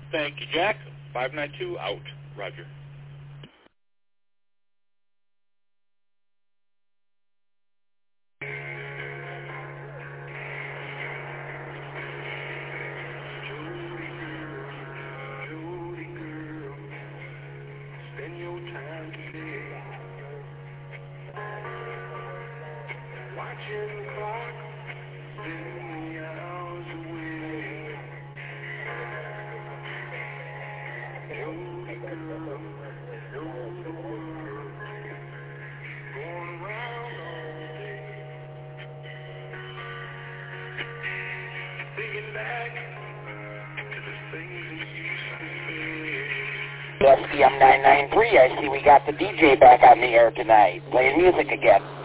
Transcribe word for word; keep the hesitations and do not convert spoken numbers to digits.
Thank you, Jack. five nine two out. Roger. S P M nine nine three, I see we got the D J back on the air tonight, playing music again.